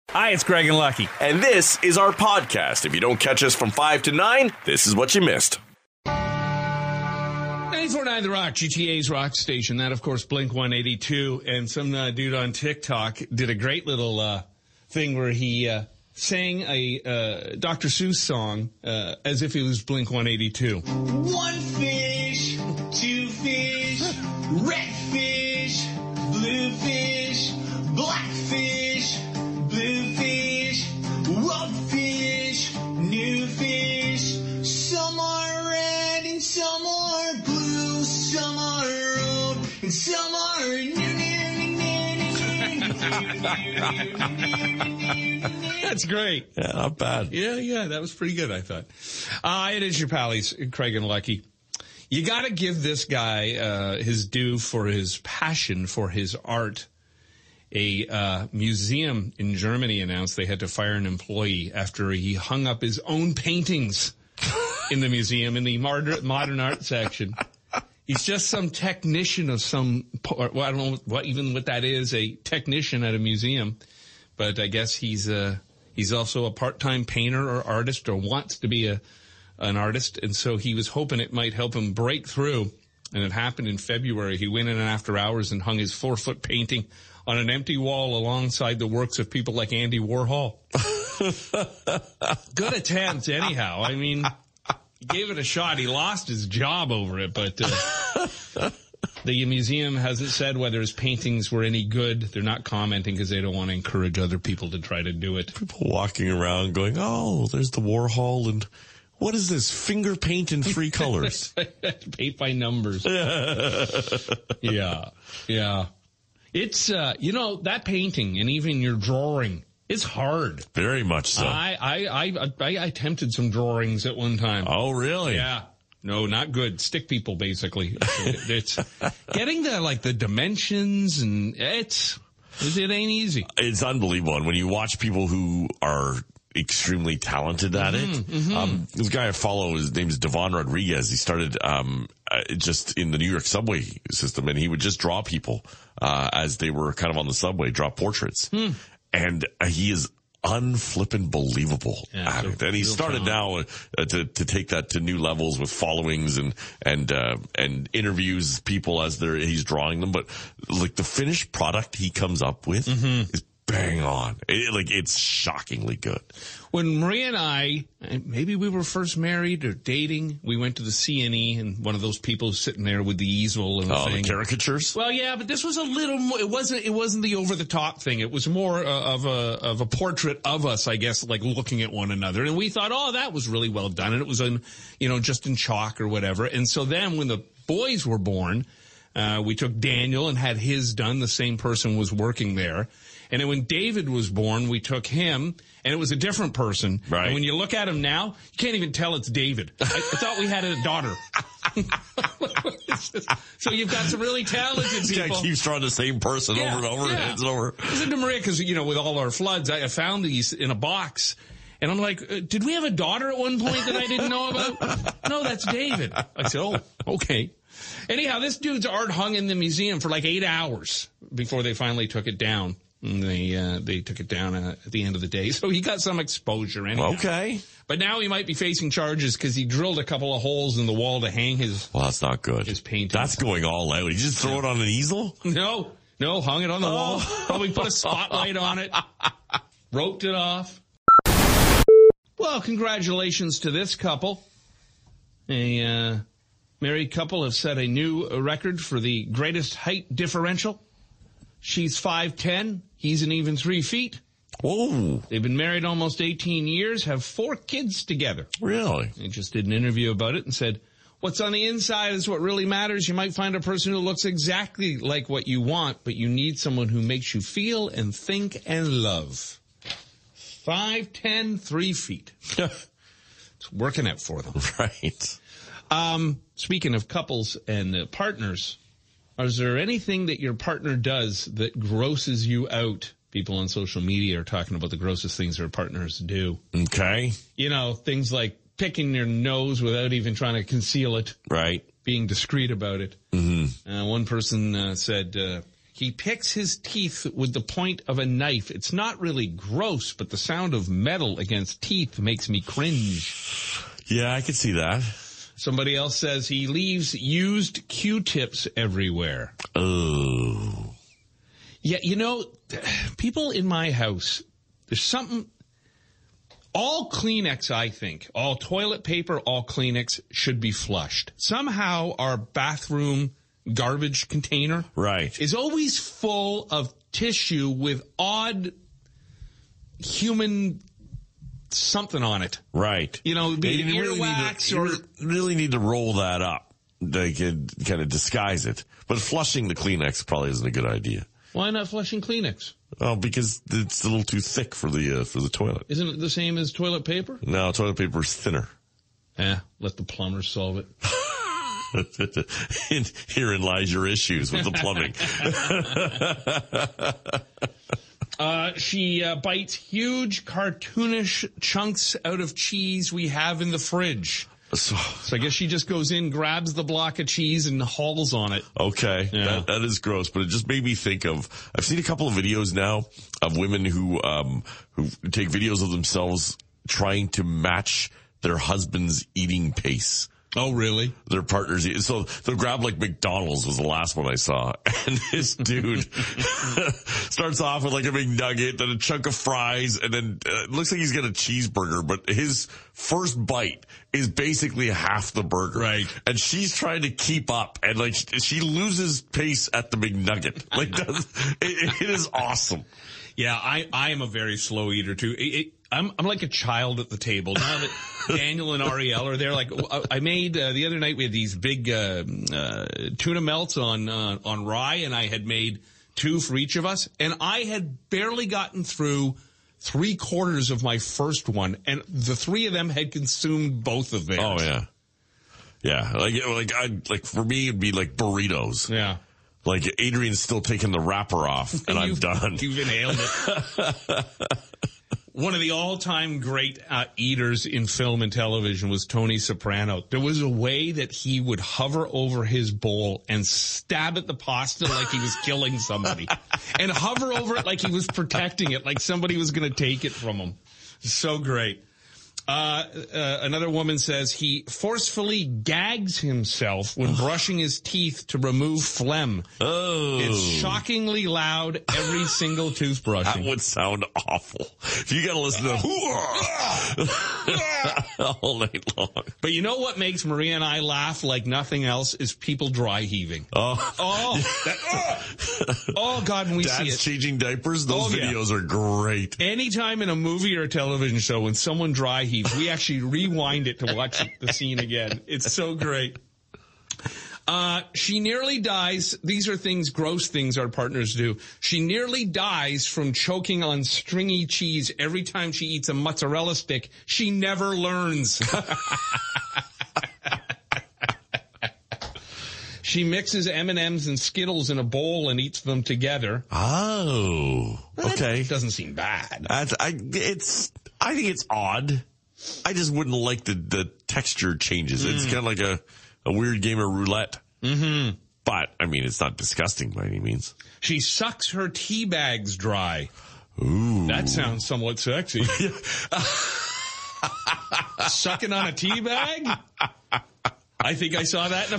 Hi, it's Greg and Lucky. And this is our podcast. If you don't catch us from 5 to 9, this is what you missed. 94.9 The Rock, GTA's rock station. That, of course, Blink-182. And some dude on TikTok did a great little thing where he sang a Dr. Seuss song as if it was Blink-182. One fish, two fish, red fish, blue fish, black fish, blue fish, old fish, new fish. Some are red and some are blue, some are old and some are new. That's great. Yeah, not bad. Yeah, that was pretty good, I thought. It is your pallies, Craig and Lucky. You got to give this guy his due for his passion for his art. A museum in Germany announced they had to fire an employee after he hung up his own paintings in the museum in the modern art section. He's just some technician of some, well, I don't know what that is, a technician at a museum. But I guess he's also a part-time painter or artist or wants to be an artist. And so he was hoping it might help him break through. And it happened in February. He went in after hours and hung his 4-foot painting on an empty wall alongside the works of people like Andy Warhol. Good attempt, anyhow. I mean, he gave it a shot. He lost his job over it, but the museum hasn't said whether his paintings were any good. They're not commenting because they don't want to encourage other people to try to do it. People walking around going, oh, there's the Warhol, and what is this? Finger paint in 3 colors. Paint by numbers. Yeah. It's, that painting and even your drawing is hard. Very much so. I attempted some drawings at one time. Oh, really? Yeah. No, not good. Stick people, basically. It's getting the dimensions, and it ain't easy. It's unbelievable. And when you watch people who are extremely talented at it, this guy I follow, his name is Devon Rodriguez. He started just in the New York subway system, and he would just draw people as they were kind of on the subway, draw portraits. And he is unflippin' believable at it. And he started now to take that to new levels with followings and interviews people as he's drawing them. But like the finished product he comes up with is bang on. It's shockingly good. When Maria and I, maybe we were first married or dating, we went to the CNE, and one of those people sitting there with the easel and the caricatures. Well, yeah, but this was a little more. It wasn't the over the top thing. It was more of a portrait of us, I guess, like looking at one another. And we thought, oh, that was really well done, and it was just in chalk or whatever. And so then when the boys were born, we took Daniel and had his done. The same person was working there. And then when David was born, we took him, and it was a different person. Right. And when you look at him now, you can't even tell it's David. I thought we had a daughter. So you've got some really talented people. This guy keeps drawing the same person over and over and over. I said to Maria, because, with all our floods, I found these in a box. And I'm like, did we have a daughter at one point that I didn't know about? No, that's David. I said, oh, okay. Anyhow, this dude's art hung in the museum for 8 hours before they finally took it down. And they took it down at the end of the day. So he got some exposure anyhow. Okay. But now he might be facing charges because he drilled a couple of holes in the wall to hang his... Well, that's not good. His painting. That's going all out. Did you just throw it on an easel? No, hung it on the wall. Probably put a spotlight on it. Roped it off. Well, congratulations to this couple. A married couple have set a new record for the greatest height differential. She's 5'10", he's an even 3 feet. Whoa. They've been married almost 18 years, have 4 kids together. Really? They just did an interview about it and said, what's on the inside is what really matters. You might find a person who looks exactly like what you want, but you need someone who makes you feel and think and love. 5'10", 3 feet. It's working out for them. Right. Speaking of couples and partners, is there anything that your partner does that grosses you out? People on social media are talking about the grossest things their partners do. Okay. Things like picking your nose without even trying to conceal it. Right. Being discreet about it. Mm-hmm. One person said He picks his teeth with the point of a knife. It's not really gross, but the sound of metal against teeth makes me cringe. Yeah, I can see that. Somebody else says he leaves used Q-tips everywhere. Oh. Yeah, you know, people in my house, there's something, all Kleenex, I think, all toilet paper, all Kleenex should be flushed. Somehow our bathroom garbage container is always full of tissue with odd human something on it. Right. You know, be earwax or... You really need to roll that up. They could kind of disguise it. But flushing the Kleenex probably isn't a good idea. Why not flushing Kleenex? Oh, because it's a little too thick for the toilet. Isn't it the same as toilet paper? No, toilet paper is thinner. Let the plumbers solve it. Herein lies your issues with the plumbing. She bites huge cartoonish chunks out of cheese we have in the fridge. So I guess she just goes in, grabs the block of cheese, and hauls on it. Okay, yeah. That is gross, but it just made me think of, I've seen a couple of videos now of women who take videos of themselves trying to match their husband's eating pace. Oh, really? Their partners eat. So they'll grab like McDonald's was the last one I saw. And this dude starts off with like a big nugget, then a chunk of fries, and then it looks like he's got a cheeseburger, but his first bite is basically half the burger. Right. And she's trying to keep up, and like she loses pace at the McNugget. Like it is awesome. Yeah, I am a very slow eater too. I'm like a child at the table. Now that Daniel and Ariel are there, like I made the other night we had these big tuna melts on rye, and I had made 2 for each of us, and I had barely gotten through 3/4 of my first one, and the 3 of them had consumed both of theirs. Oh yeah, yeah. Like for me it'd be like burritos. Yeah. Like Adrian's still taking the wrapper off, and I'm done. You've inhaled it. One of the all-time great eaters in film and television was Tony Soprano. There was a way that he would hover over his bowl and stab at the pasta like he was killing somebody. And hover over it like he was protecting it, like somebody was going to take it from him. So great. Another woman says he forcefully gags himself when brushing his teeth to remove phlegm. Oh. It's shockingly loud every single toothbrushing. That would sound awful. You gotta listen to all night long. But you know what makes Maria and I laugh like nothing else is people dry heaving. Oh God, when we see it. Dad's changing diapers, those videos are great. Anytime in a movie or a television show when someone dry heaves, we actually rewind it to watch the scene again. It's so great. She nearly dies. These are gross things our partners do. She nearly dies from choking on stringy cheese every time she eats a mozzarella stick. She never learns. She mixes M&Ms and Skittles in a bowl and eats them together. Oh, okay. That doesn't seem bad. I think it's odd. I just wouldn't like the texture changes. It's kind of like a weird game of roulette. Mm-hmm. But, I mean, it's not disgusting by any means. She sucks her tea bags dry. Ooh. That sounds somewhat sexy. Sucking on a tea bag? I think I saw that in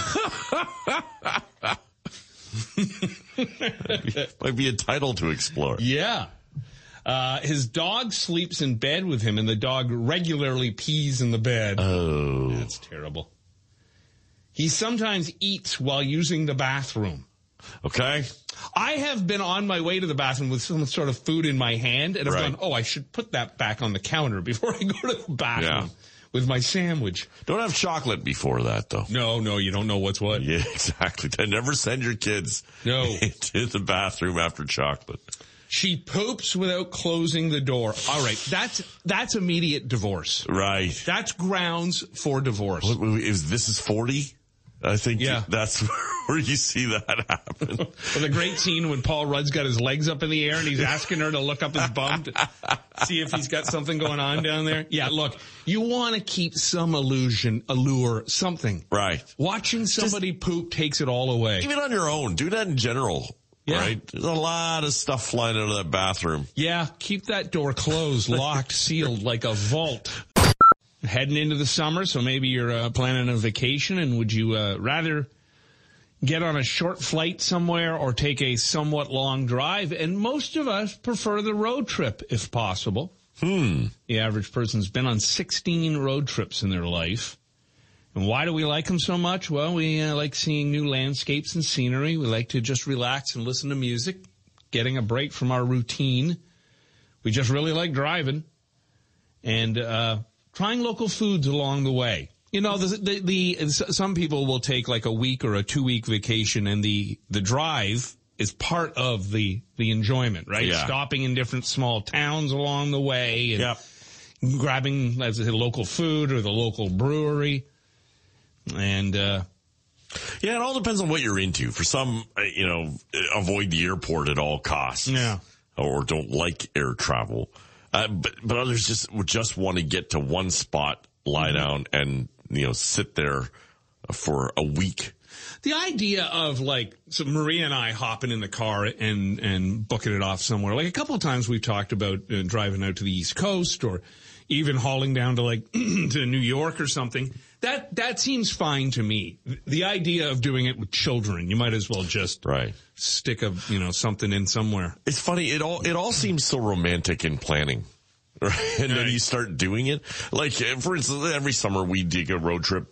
a film. Might be a title to explore. Yeah. His dog sleeps in bed with him, and the dog regularly pees in the bed. Oh. That's terrible. He sometimes eats while using the bathroom. Okay. I have been on my way to the bathroom with some sort of food in my hand, and I've gone, I should put that back on the counter before I go to the bathroom with my sandwich. Don't have chocolate before that, though. No, you don't know what's what. Yeah, exactly. Never send your kids into the bathroom after chocolate. She poops without closing the door. All right, that's immediate divorce. Right. That's grounds for divorce. This is 40? I think that's where you see that happen. Well, the great scene when Paul Rudd's got his legs up in the air and he's asking her to look up his bum to see if he's got something going on down there. Yeah, look, you want to keep some allure, something. Right. Watching somebody poop takes it all away. Even on your own. Do that in general. Yeah. right? There's a lot of stuff flying out of that bathroom. Yeah, keep that door closed, locked, sealed like a vault. Heading into the summer, so maybe you're planning a vacation, and would you rather get on a short flight somewhere or take a somewhat long drive? And most of us prefer the road trip if possible. The average person's been on 16 road trips in their life. And why do we like them so much? Well, we like seeing new landscapes and scenery. We like to just relax and listen to music, getting a break from our routine. We just really like driving and trying local foods along the way. You know, some people will take like a week or a 2-week vacation, and the drive is part of the enjoyment, right? Yeah. Stopping in different small towns along the way and grabbing, as I said, local food or the local brewery. And yeah, it all depends on what you're into. For some, avoid the airport at all costs. Yeah. Or don't like air travel. But others just want to get to one spot, lie down, and sit there for a week. The idea of so Maria and I hopping in the car and booking it off somewhere. Like a couple of times we've talked about driving out to the East Coast or even hauling down to to New York or something. That seems fine to me. The idea of doing it with children, you might as well just stick something in somewhere. It's funny. It all seems so romantic in planning. Right? And then you start doing it. Like, for instance, every summer we take a road trip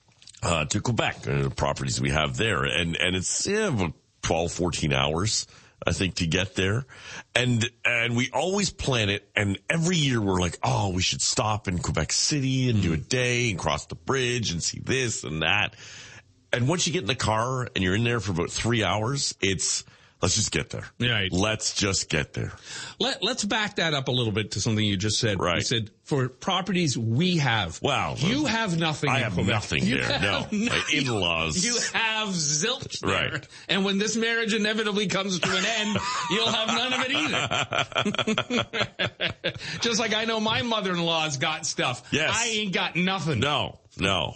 to Quebec, the properties we have there. And it's about 12, 14 hours, I think, to get there. And we always plan it. And every year we're like, oh, we should stop in Quebec City and do a day and cross the bridge and see this and that. And once you get in the car and you're in there for about 3 hours, let's just get there. Right. Let's just get there. Let's back that up a little bit to something you just said. Right. You said, for properties we have. Wow. You have nothing. I have nothing you there. No. My in-laws. You have zilch there. Right. And when this marriage inevitably comes to an end, you'll have none of it either. Just like I know my mother-in-law's got stuff. Yes. I ain't got nothing. No, not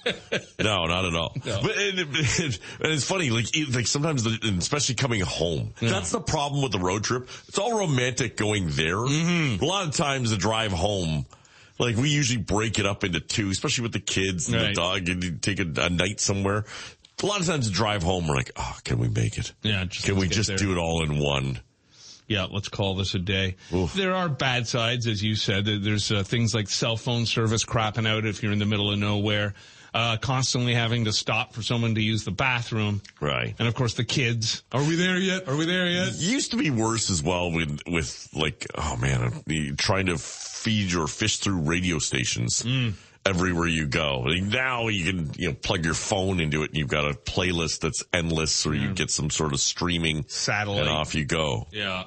at all. No. But it's funny, like sometimes, especially coming home, that's the problem with the road trip. It's all romantic going there. A lot of times the drive home, like we usually break it up into two, especially with the kids and the dog, and you take a night somewhere. A lot of times the drive home, we're like, oh, can we make it? Yeah. Can we just do it all in one? Yeah, let's call this a day. Oof. There are bad sides, as you said. There's things like cell phone service crapping out if you're in the middle of nowhere, constantly having to stop for someone to use the bathroom. Right. And, of course, the kids. Are we there yet? Are we there yet? It used to be worse as well with like, oh, man, trying to feed or fish through radio stations. Everywhere you go. Like now you can, plug your phone into it and you've got a playlist that's endless, or you get some sort of streaming satellite and off you go. Yeah.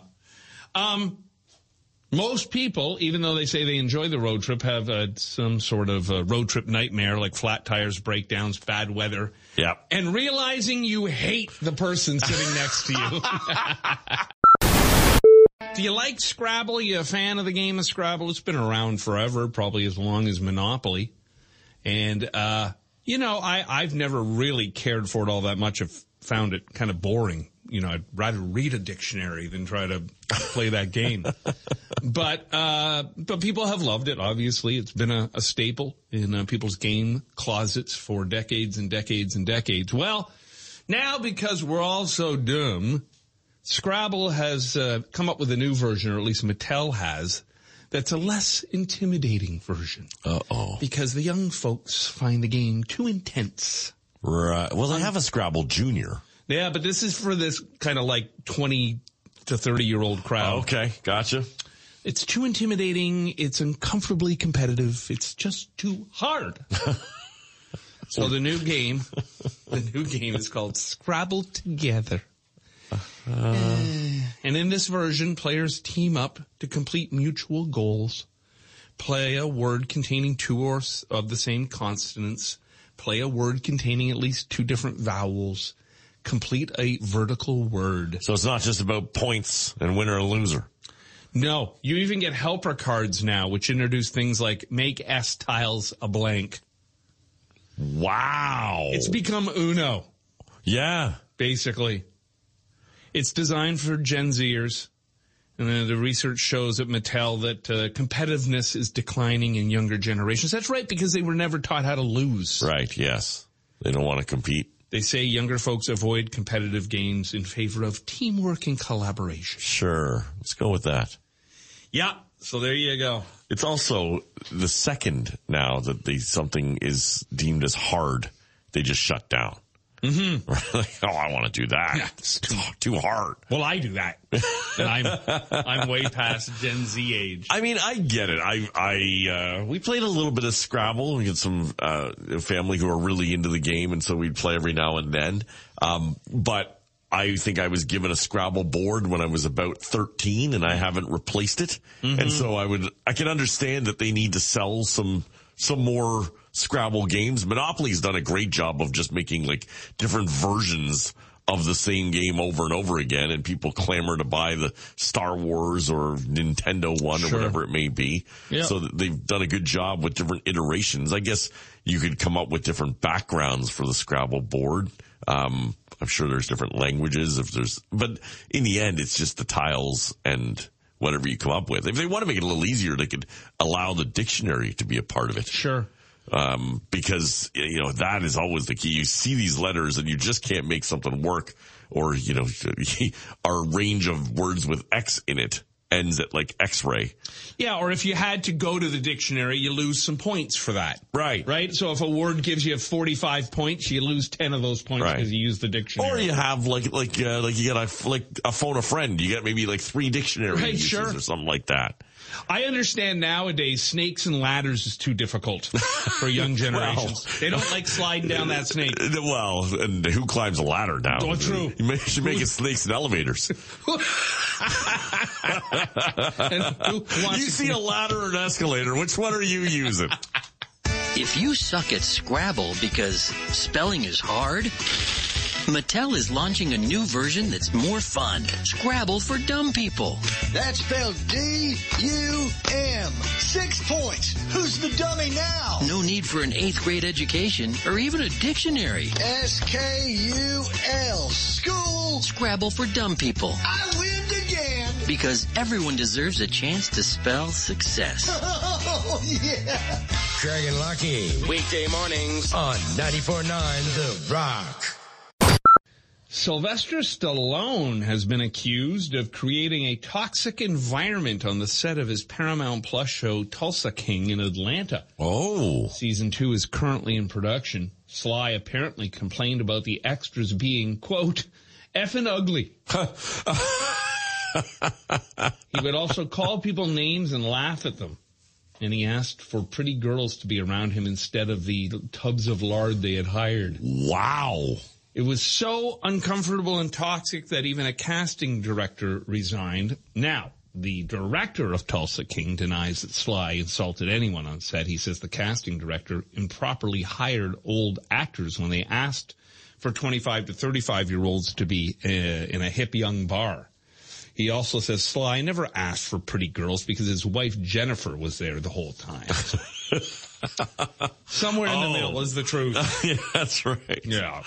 Most people, even though they say they enjoy the road trip, have some sort of road trip nightmare, like flat tires, breakdowns, bad weather. Yeah. And realizing you hate the person sitting next to you. Do you like Scrabble? Are you a fan of the game of Scrabble? It's been around forever, probably as long as Monopoly. And, I've never really cared for it all that much. I've found it kind of boring. I'd rather read a dictionary than try to play that game. But people have loved it, obviously. It's been a staple in people's game closets for decades and decades and decades. Well, now because we're all so dumb, Scrabble has come up with a new version, or at least Mattel has, that's a less intimidating version. Uh-oh. Because the young folks find the game too intense. Right. Well, they have a Scrabble Junior. Yeah, but this is for this kind of like 20 to 30-year-old crowd. Okay, gotcha. It's too intimidating. It's uncomfortably competitive. It's just too hard. So the new game is called Scrabble Together. And in this version, players team up to complete mutual goals, play a word containing two or of the same consonants, play a word containing at least two different vowels, complete a vertical word. So it's not just about points and winner or loser. No, you even get helper cards now, which introduce things like make S tiles a blank. Wow. It's become Uno. Yeah. Basically. It's designed for Gen Zers. And then the research shows at Mattel that competitiveness is declining in younger generations. That's right, because they were never taught how to lose. Right, yes. They don't want to compete. They say younger folks avoid competitive games in favor of teamwork and collaboration. Sure. Let's go with that. Yeah, so there you go. It's also the second now that something is deemed as hard, they just shut down. Mm-hmm. Like, oh, I want to do that. Yeah, it's too hard. Well, I do that. And I'm way past Gen Z age. I mean, I get it. We played a little bit of Scrabble. We had some family who are really into the game, and so we'd play every now and then. But I think I was given a Scrabble board when I was about 13, and I haven't replaced it. Mm-hmm. And so I can understand that they need to sell some more Scrabble games. Monopoly's done a great job of just making like different versions of the same game over and over again, and people clamor to buy the Star Wars or Nintendo one or whatever it may be. Yep. So they've done a good job with different iterations. I guess you could come up with different backgrounds for the Scrabble board. I'm sure there's different languages but in the end, it's just the tiles and whatever you come up with. If they want to make it a little easier, they could allow the dictionary to be a part of it. Sure. Because, that is always the key. You see these letters and you just can't make something work, or, our range of words with X in it ends at like X-ray. Yeah, or if you had to go to the dictionary, you lose some points for that. Right. Right? So if a word gives you 45 points, you lose 10 of those points because you use the dictionary. Or you have like you get a phone a friend. You get maybe like 3 dictionary uses or something like that. I understand nowadays snakes and ladders is too difficult for young generations. They don't like sliding down that snake. Well, and who climbs a ladder now? Oh, true. You should make it snakes and elevators. You see a ladder or an escalator, which one are you using? If you suck at Scrabble because spelling is hard, Mattel is launching a new version that's more fun. Scrabble for dumb people. That's spelled D-U-M. 6 points. Who's the dummy now? No need for an 8th grade education or even a dictionary. S-K-U-L. School. Scrabble for dumb people. I win again. Because everyone deserves a chance to spell success. Oh, yeah. Craig and Lucky. Weekday mornings on 94.9 The Rock. Sylvester Stallone has been accused of creating a toxic environment on the set of his Paramount Plus show Tulsa King in Atlanta. Oh. Season 2 is currently in production. Sly apparently complained about the extras being, quote, effing ugly. He would also call people names and laugh at them. And he asked for pretty girls to be around him instead of the tubs of lard they had hired. Wow. It was so uncomfortable and toxic that even a casting director resigned. Now, the director of Tulsa King denies that Sly insulted anyone on set. He says the casting director improperly hired old actors when they asked for 25 to 35-year-olds to be in a hip young bar. He also says Sly never asked for pretty girls because his wife Jennifer was there the whole time. Somewhere in the middle is the truth. Yeah, that's right. Yeah.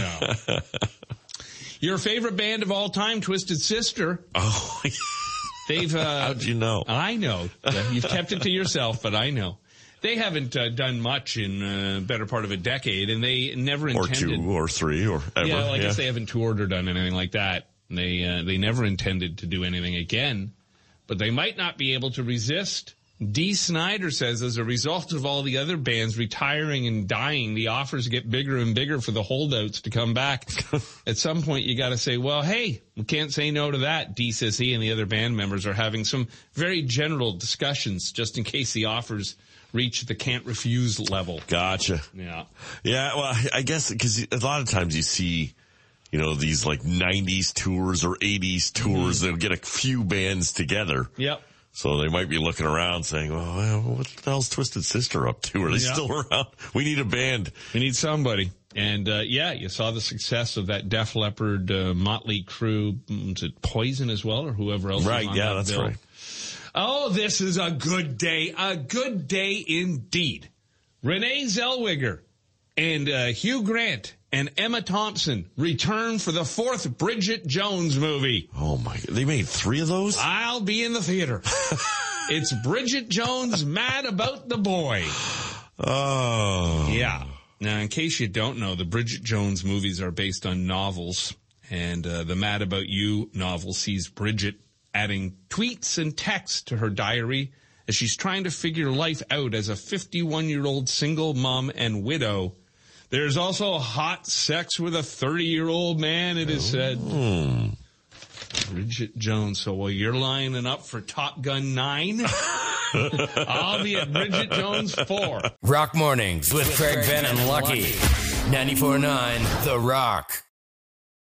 Your favorite band of all time, Twisted Sister. Oh, they've. How'd you know? I know. You've kept it to yourself, but I know. They haven't done much in a better part of a decade, and they never intended. Or 2 or 3 or ever. Yeah, I guess they haven't toured or done anything like that. They never intended to do anything again, but they might not be able to resist. Dee Snider says as a result of all the other bands retiring and dying, the offers get bigger and bigger for the holdouts to come back. At some point, you got to say, well, hey, we can't say no to that. Dee says he and the other band members are having some very general discussions just in case the offers reach the can't refuse level. Gotcha. Yeah. Yeah, well, I guess because a lot of times you see, these like 90s tours or 80s tours, they'll get a few bands together. Yep. So they might be looking around saying, well, what the hell's Twisted Sister up to? Are they still around? We need a band. We need somebody. And, you saw the success of that Def Leppard, Motley Crue, was it Poison as well, or whoever else was on that that's bill? right. Oh, this is a good day indeed. Renee Zellweger and Hugh Grant and Emma Thompson return for the 4th Bridget Jones movie. Oh my God. They made 3 of those? I'll be in the theater. It's Bridget Jones Mad About the Boy. Oh. Yeah. Now, in case you don't know, the Bridget Jones movies are based on novels, and the Mad About You novel sees Bridget adding tweets and texts to her diary as she's trying to figure life out as a 51-year-old single mom and widow. There's also hot sex with a 30-year-old man, it is said. Bridget Jones. So while you're lining up for Top Gun 9, I'll be at Bridget Jones 4. Rock Mornings with Craig Venn and Lucky. 94.9 The Rock.